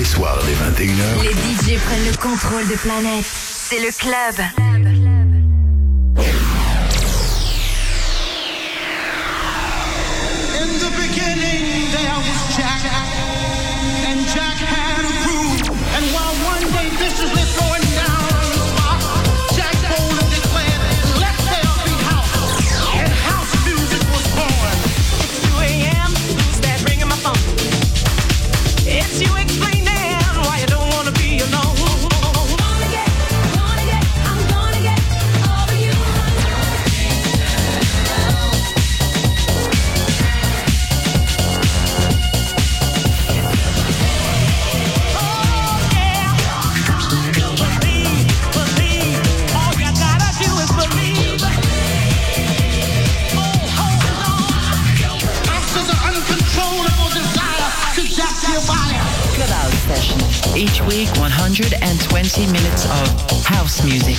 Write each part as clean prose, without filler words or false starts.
soirs dès 21h, les DJ prennent le contrôle de Planète. C'est le club. In the beginning there was Jack, and Jack had a groove. And while one day viciously throwing down on the spot, Jack boldly declared, "Let there be house." And house music was born. It's 2 a.m. Who's that ringing my phone? It's you explaining why you don't wanna be alone. I'm gonna get over you. Clubhouse Session. Each week, 120 minutes of house music.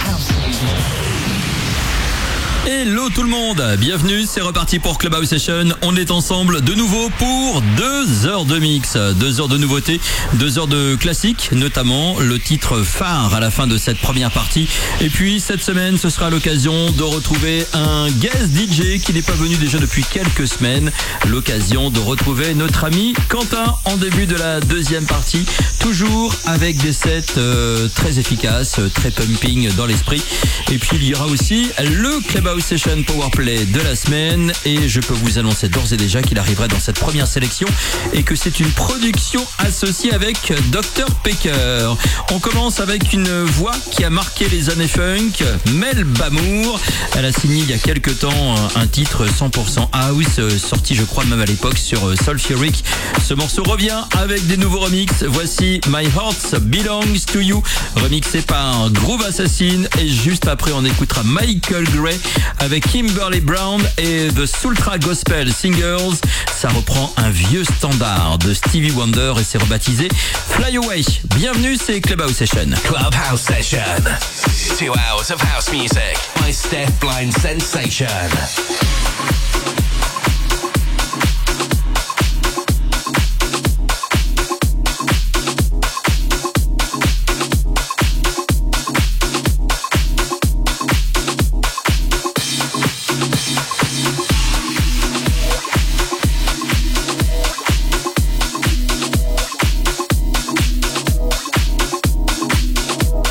Hello tout le monde, bienvenue, c'est reparti pour Clubhouse Session. On est ensemble de nouveau pour 2 heures de mix, 2 heures de nouveautés, 2 heures de classiques, notamment le titre phare à la fin de cette première partie. Et puis cette semaine, ce sera l'occasion de retrouver un guest DJ qui n'est pas venu déjà depuis quelques semaines. L'occasion de retrouver notre ami Quentin en début de la deuxième partie, toujours avec des sets très efficaces, très pumping dans l'esprit. Et puis il y aura aussi le Clubhouse Session Powerplay de la semaine, et je peux vous annoncer d'ores et déjà qu'il arriverait dans cette première sélection et que c'est une production associée avec Dr Pecker. On commence avec une voix qui a marqué les années funk, Mel Bamour. Elle a signé il y a quelques temps un titre 100% house, sorti je crois même à l'époque sur Sulfuric. Ce morceau revient avec des nouveaux remixes. Voici My Heart Belongs to You, remixé par Groove Assassin, et juste après on écoutera Michael Gray avec Kimberly Brown et The Sultra Gospel Singers. Ça reprend un vieux standard de Stevie Wonder et c'est rebaptisé Fly Away. Bienvenue, c'est Clubhouse Session. Clubhouse Session. 2 hours of house music by Steph Blind Sensation.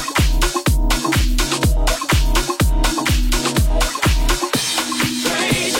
Praise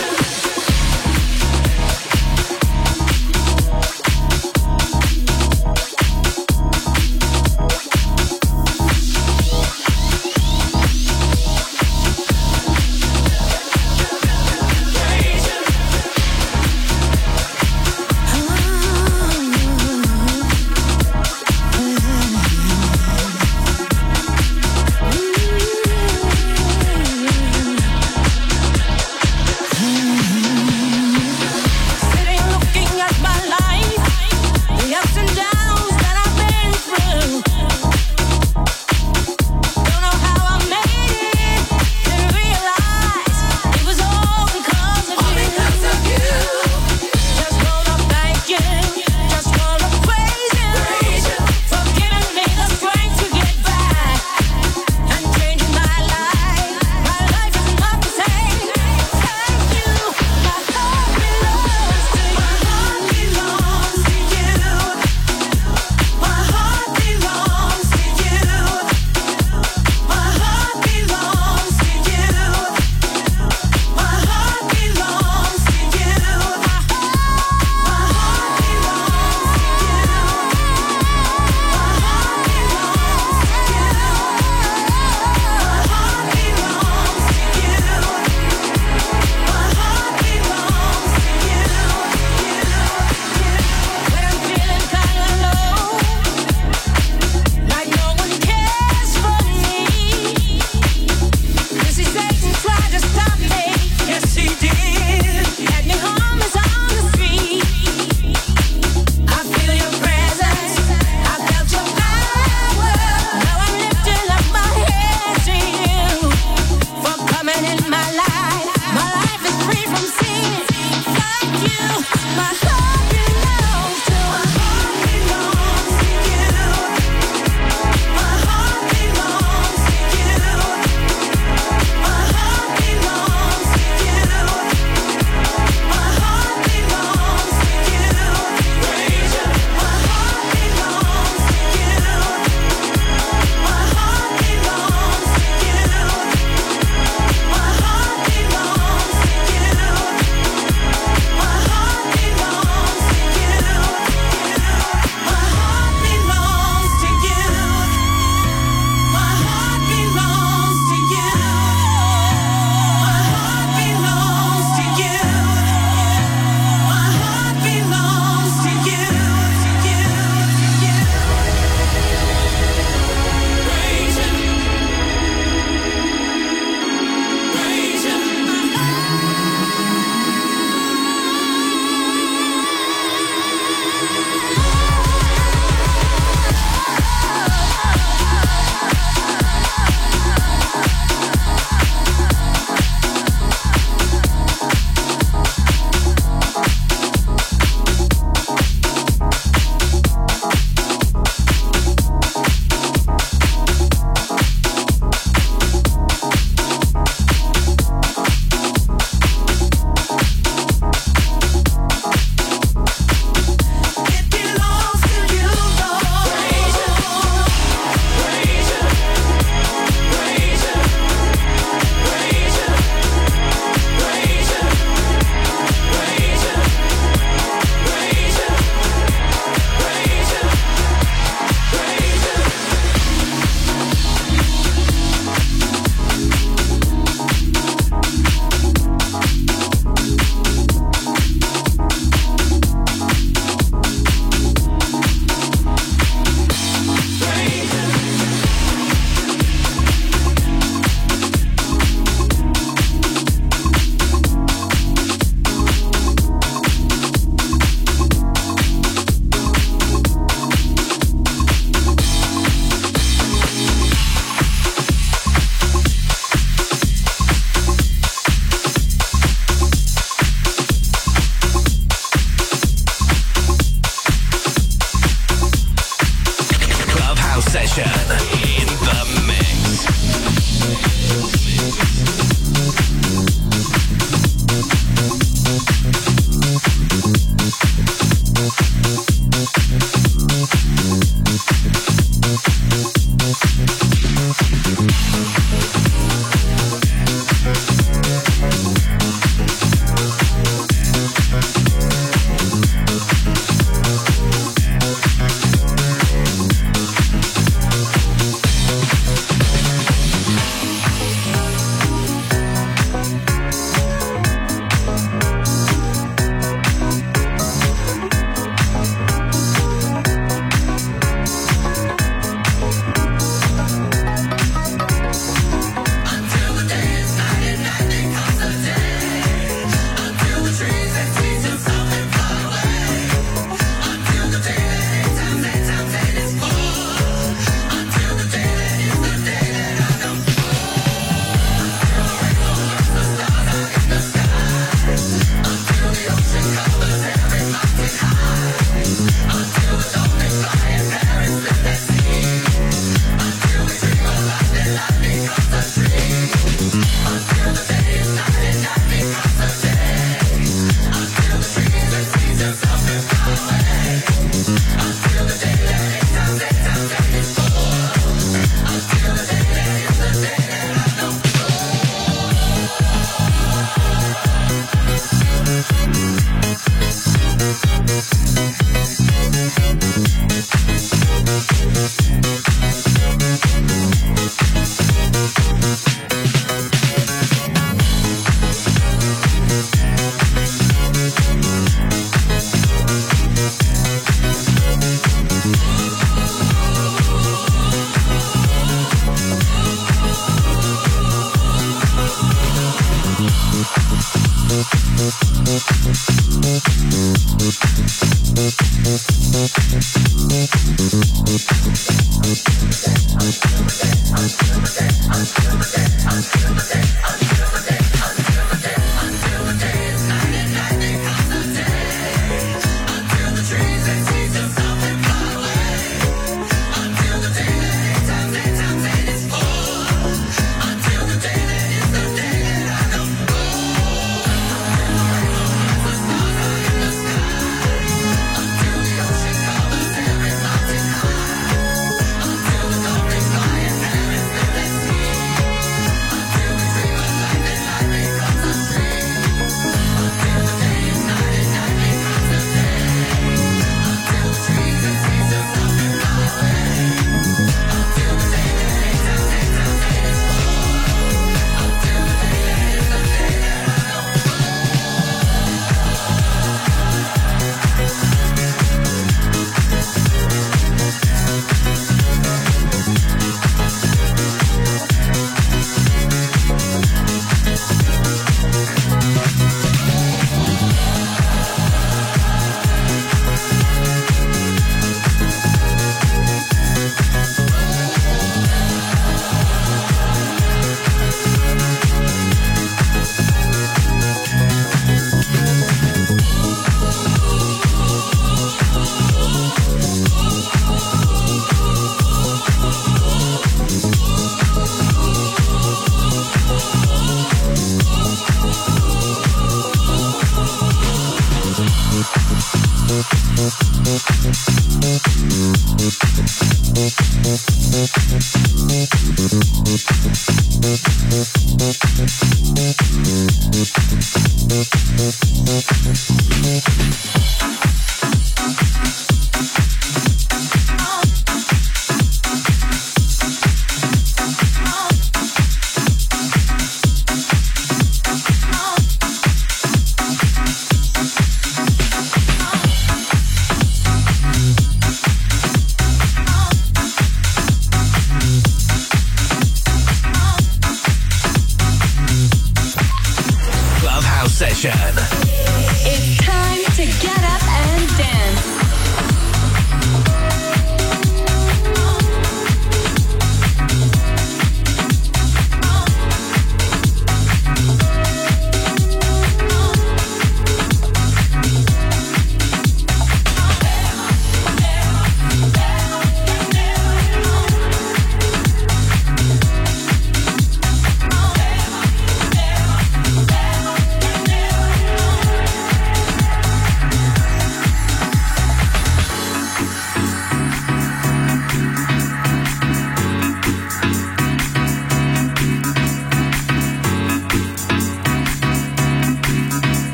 It's time to get up and dance.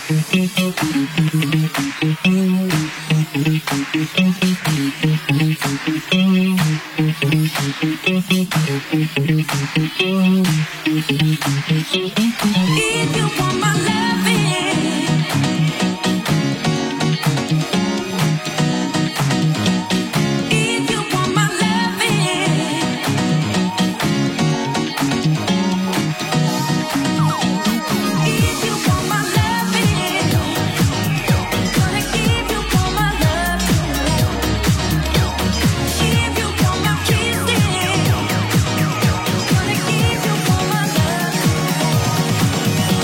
If you want my loving, if you want my loving, if you want my loving, gonna give you all my love. If you want my kissing, gonna give you all my love.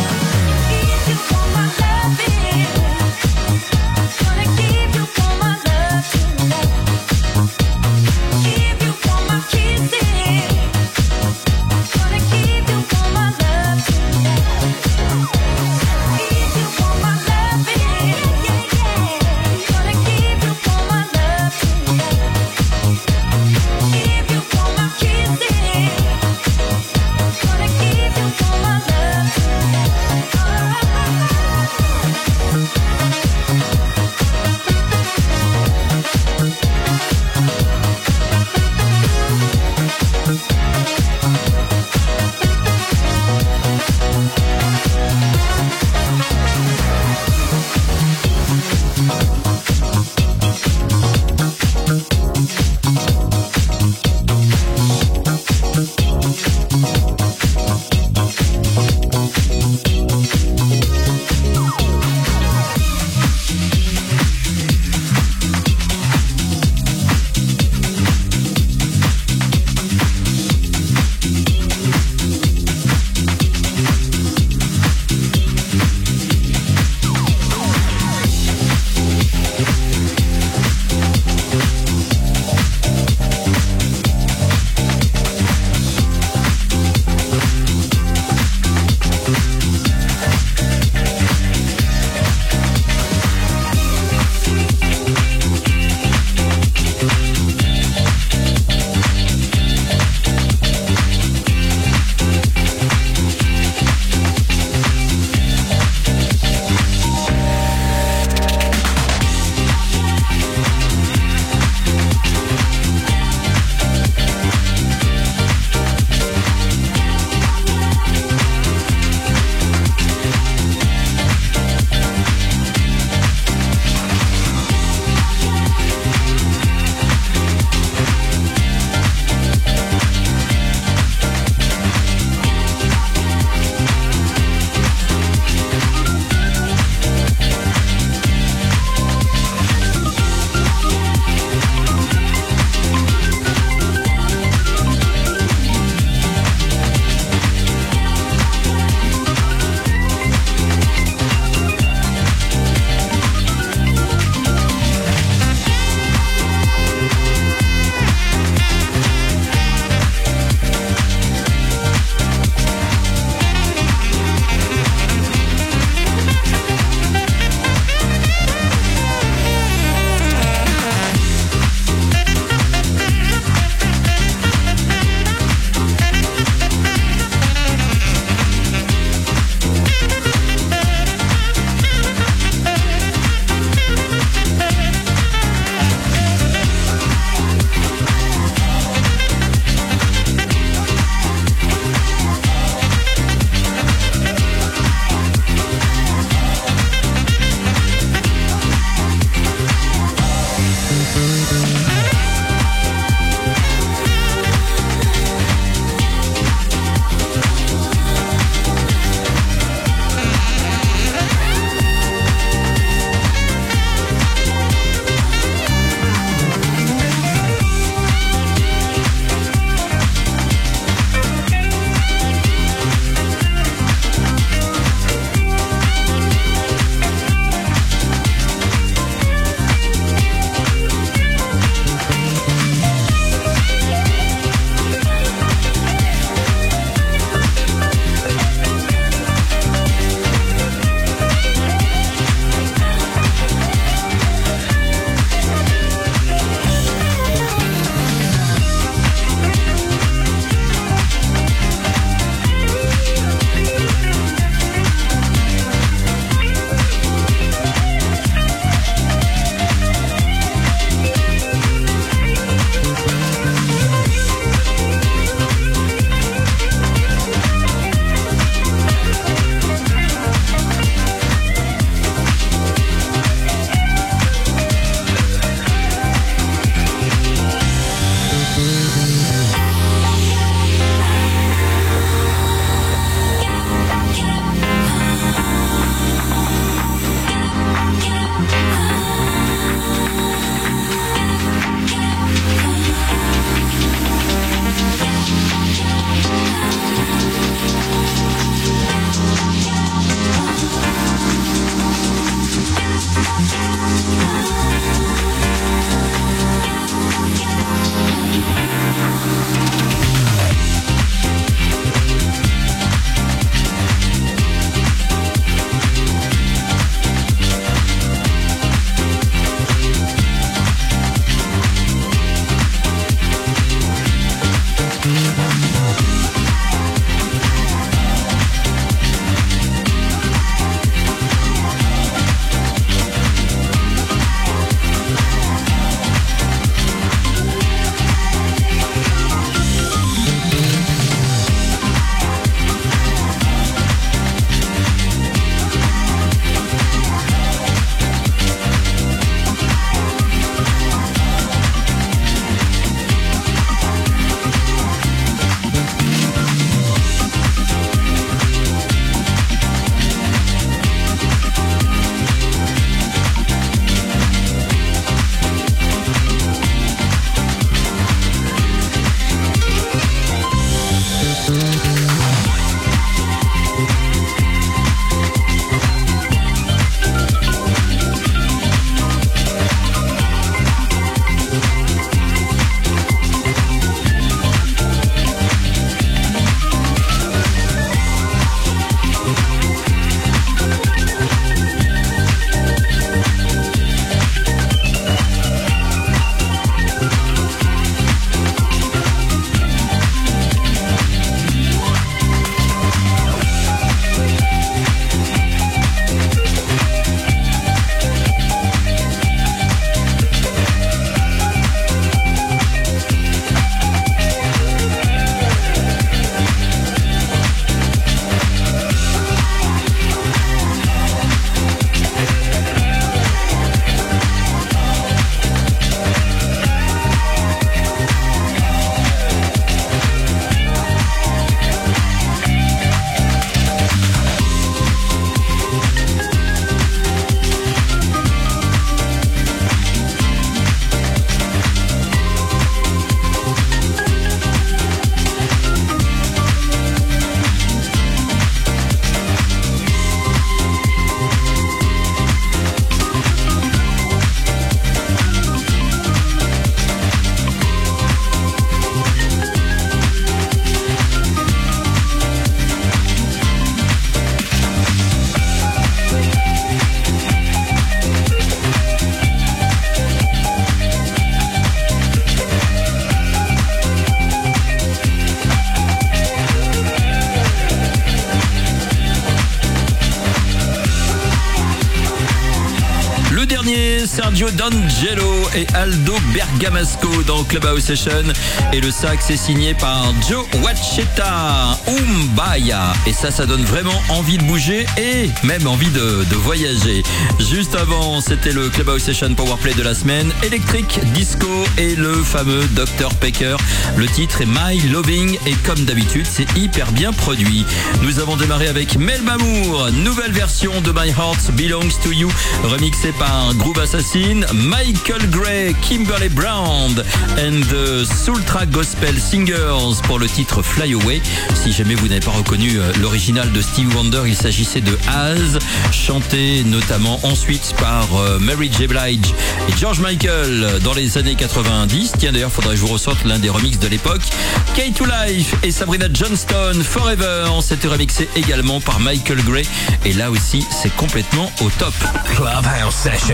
signé Sergio D'Angelo et Aldo Bergamasco dans Clubhouse Session. Et le sax est signé par Joe Wacheta, Umbaya. Et ça donne vraiment envie de bouger et même envie de voyager. Juste avant, c'était le Clubhouse Session Powerplay de la semaine. Electric Disco et le fameux Dr. Pecker. Le titre est My Loving et comme d'habitude, c'est hyper bien produit. Nous avons démarré avec Mel Mamour, nouvelle version de My Heart Belongs to You, remixé par Groove Assassin, Michael Gray, Kimberly Brown and the Soultra Gospel Singers pour le titre Fly Away. Si jamais vous n'avez pas reconnu l'original de Stevie Wonder, il s'agissait de Az, chanté notamment ensuite par Mary J. Blige et George Michael dans les années 90. Tiens, d'ailleurs, faudrait que je vous ressorte l'un des remixes de l'époque. K2Life et Sabrina Johnston, Forever, c'était remixé également par Michael Gray. Et là aussi, c'est complètement au top. Clubhouse Session.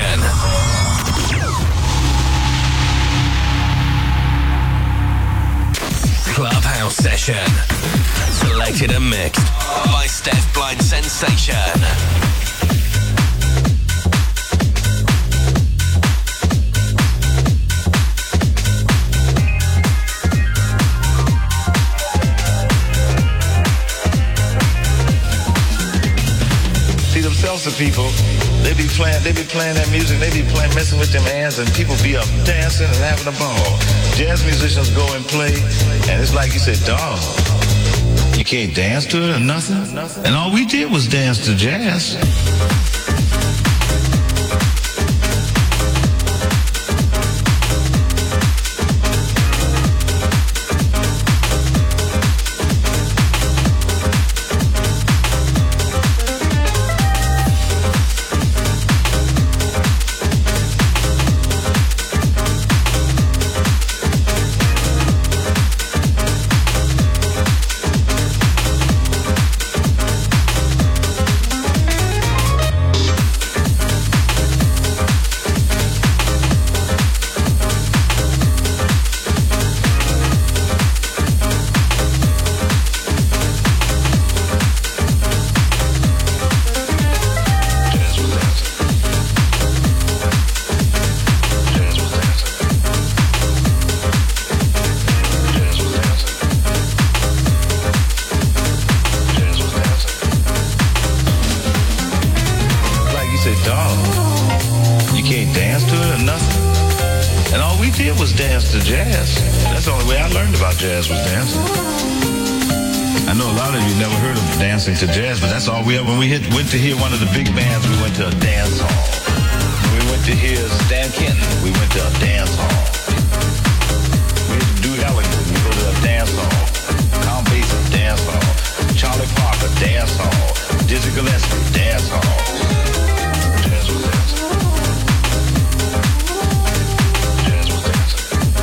Clubhouse Session. Selected and mixed by Steph Blind Sensation. See, themselves the people, they be playing that music, they be playing, messing with them hands, and people be up dancing and having a ball. Jazz musicians go and play, and it's like you said, dog, you can't dance to it or nothing. And all we did was dance to jazz. To jazz, but that's all we ever. When we went to hear one of the big bands, we went to a dance hall. When we went to hear Stan Kenton, we went to a dance hall. We had to do Ellington, we go to a dance hall. Count Basie, dance hall. Charlie Parker, dance hall. Dizzy Gillespie, dance hall. Jazz was dancing. Jazz was dancing.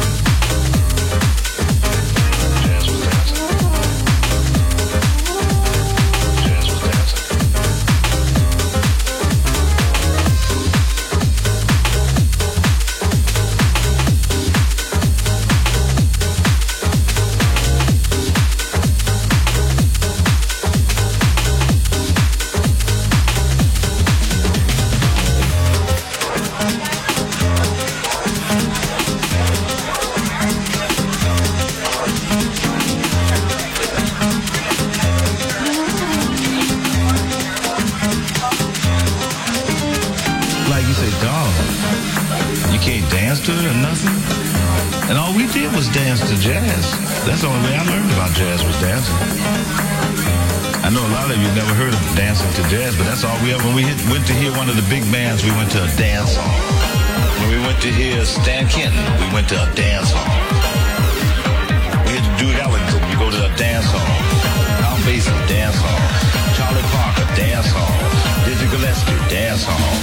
Jazz was dancing. To it or nothing. And all we did was dance to jazz. That's the only way I learned about jazz was dancing. I know a lot of you never heard of dancing to jazz, but that's all we ever. When we went to hear one of the big bands, we went to a dance hall. When we went to hear Stan Kenton, we went to a dance hall. We had to do Ellington, we go to a dance hall. Count Basie, dance hall. Charlie Parker, dance hall. Dizzy Gillespie, dance hall.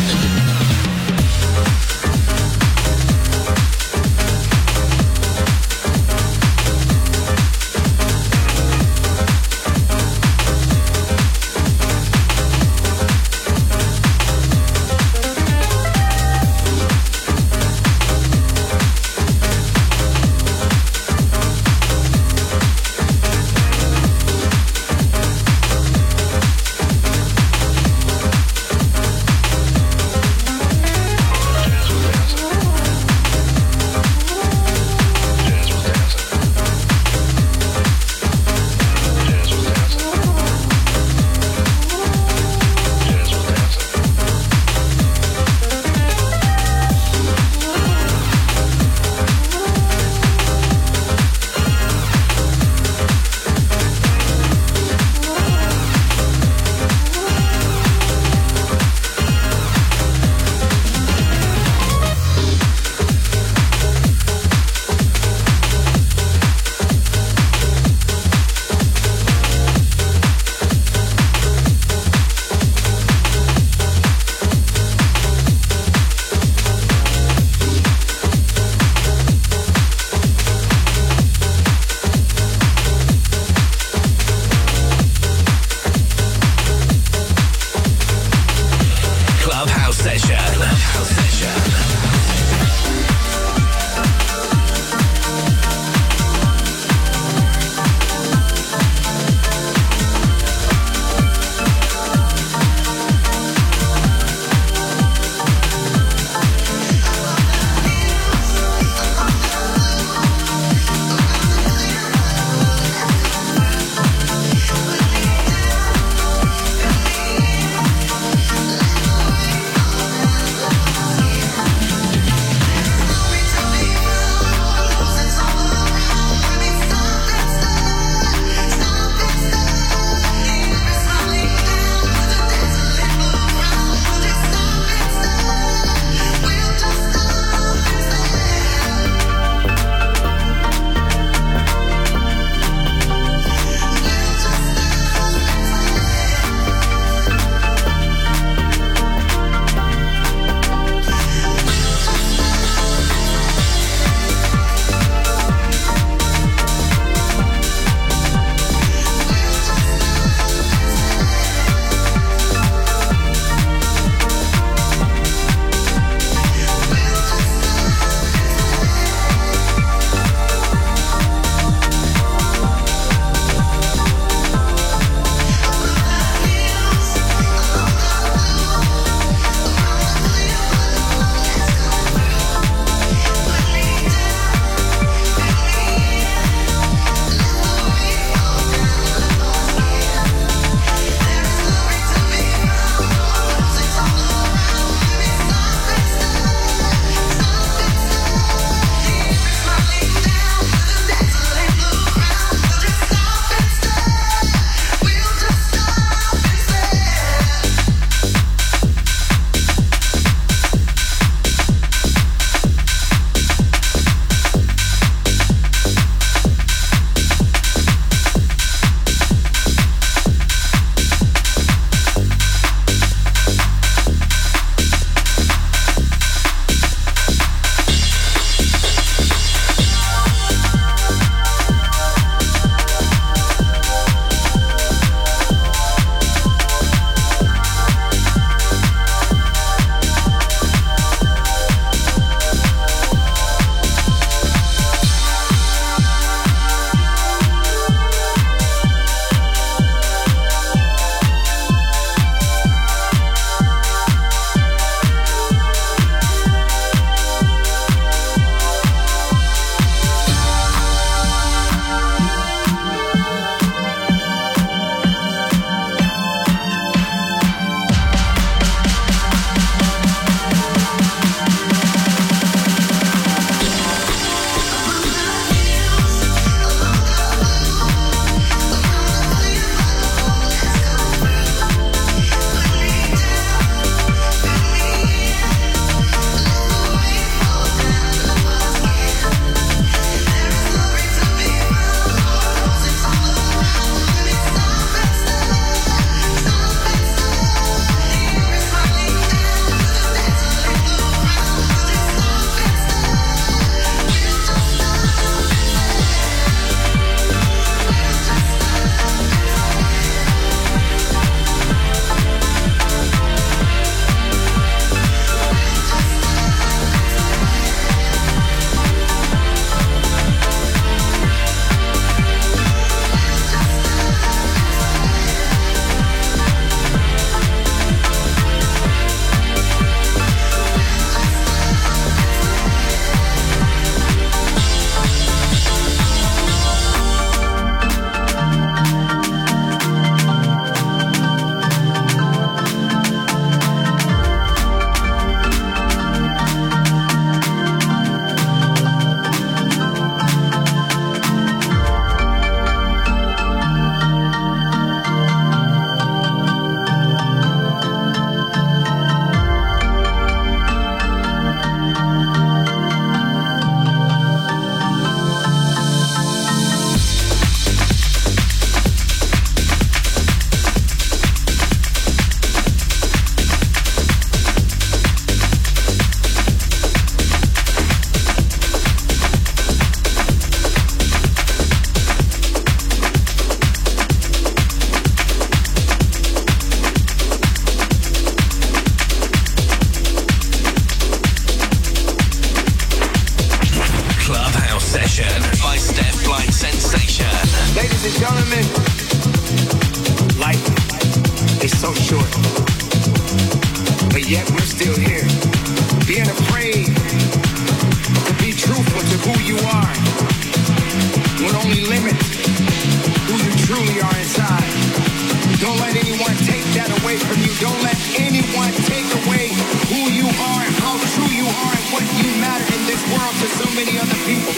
is so short. But yet we're still here. Being afraid to be truthful to who you are will only limit who you truly are inside. Don't let anyone take that away from you. Don't let anyone take away who you are and how true you are and what you matter in this world to so many other people.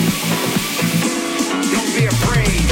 Don't be afraid.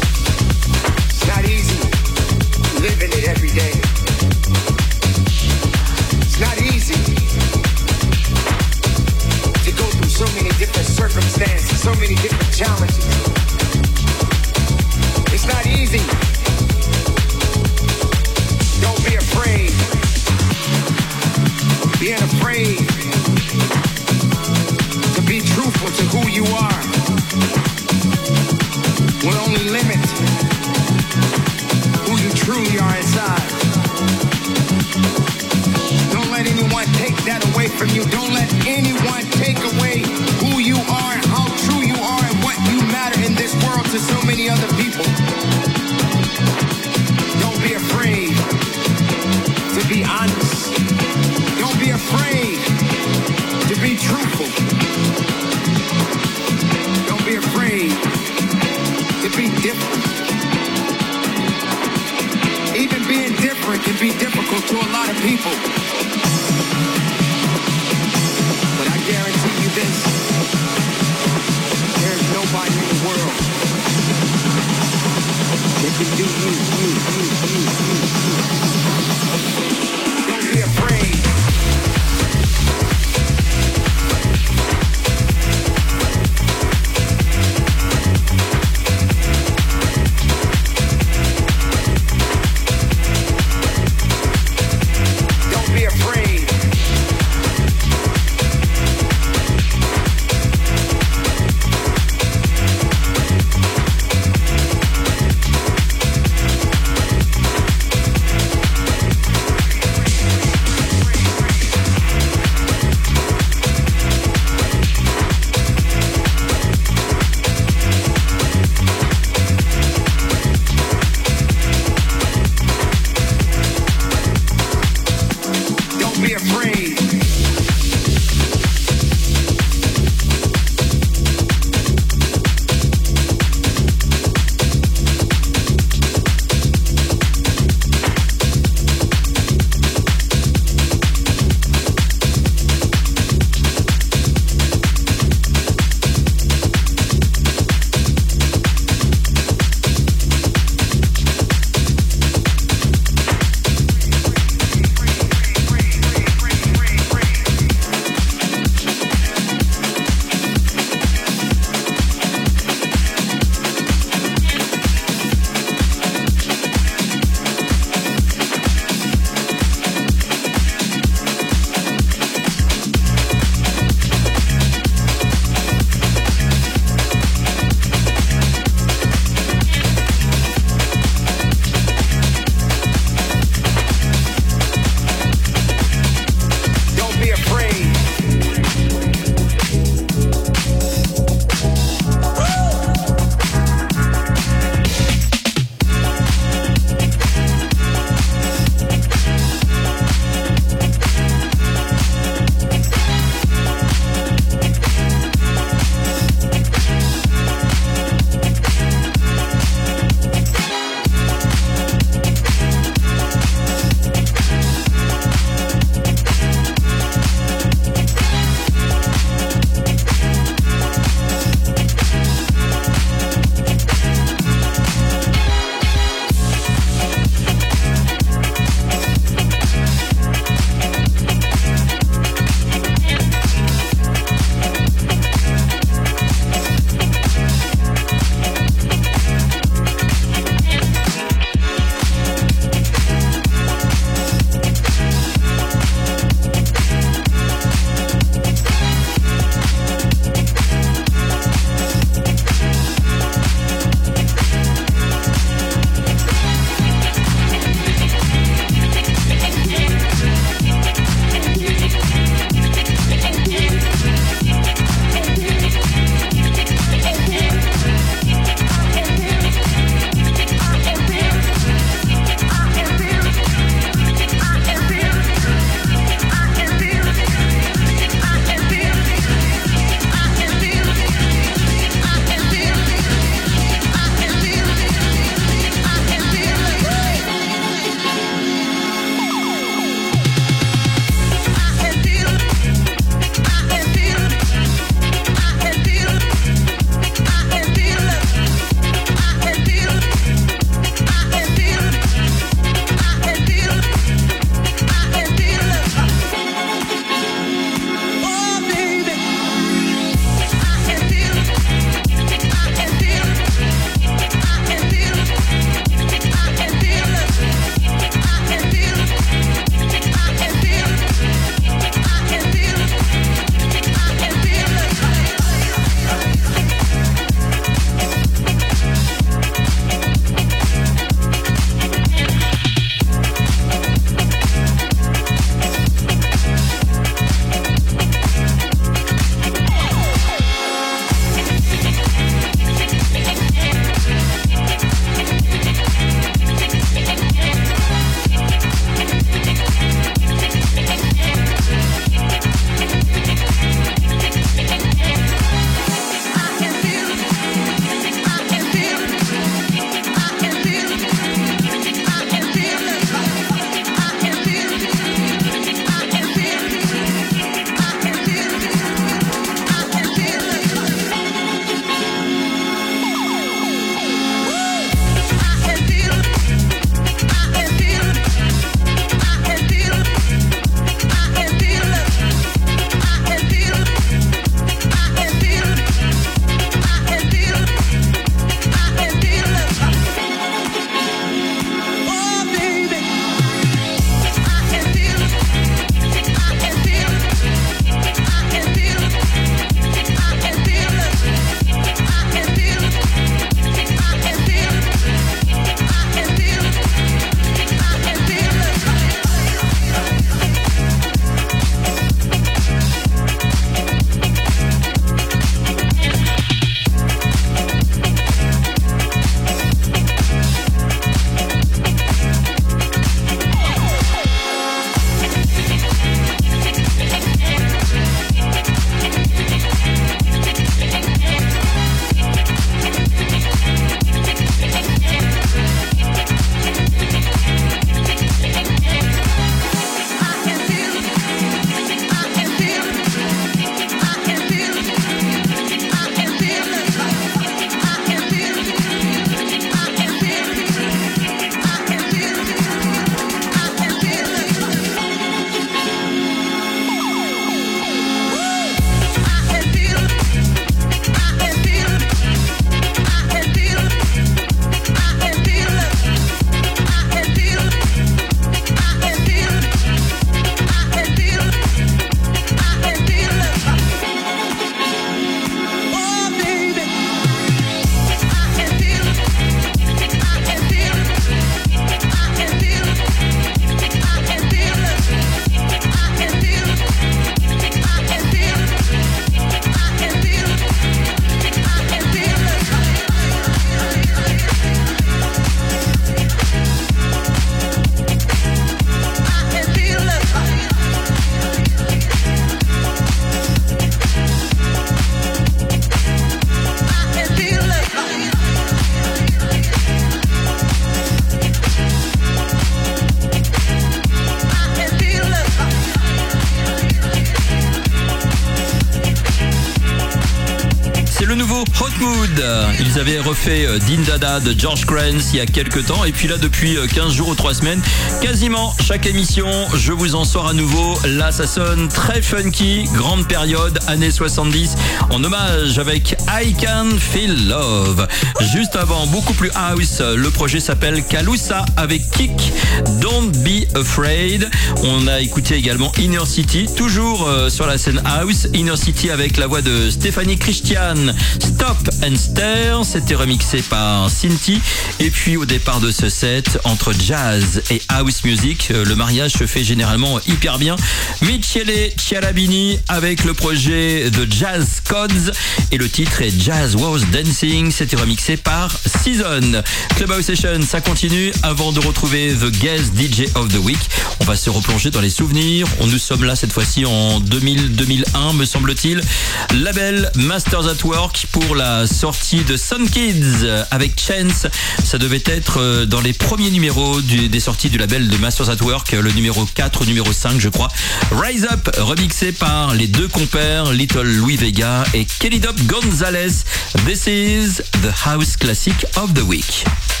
le nouveau Hot Mood. Ils avaient refait Din Dada de George Kranz il y a quelques temps. Et puis là, depuis 15 jours ou 3 semaines, quasiment chaque émission, je vous en sors à nouveau. Là, ça sonne très funky. Grande période, années 70. En hommage avec I Can Feel Love. Juste avant, beaucoup plus house, le projet s'appelle Kalusa avec Kick, Don't Be Afraid. On a écouté également Inner City, toujours sur la scène house. Inner City avec la voix de Stéphanie Christian, Stop and Stare. C'était remixé par Cinti. Et puis au départ de ce set, entre jazz et house music, le mariage se fait généralement hyper bien. Michele Cialabini avec le projet de Jazz Codes et le titre est Jazz Was Dancing. C'était remixé par Season. Clubhouse Session, ça continue. Avant de retrouver The Guest DJ of the Week, on va se replonger dans les souvenirs. Nous sommes là cette fois-ci en 2000-2001 me semble-t-il. Label Masters at Work pour la sortie de Sun Kids avec Chance. Ça devait être dans les premiers numéros des sorties du label de Masters at Work, le numéro 4 ou numéro 5 je crois. Rise Up remixé par les deux compères Little Louis Vega et Kelly Dope Gonzalez. This is the House Classic of the Week.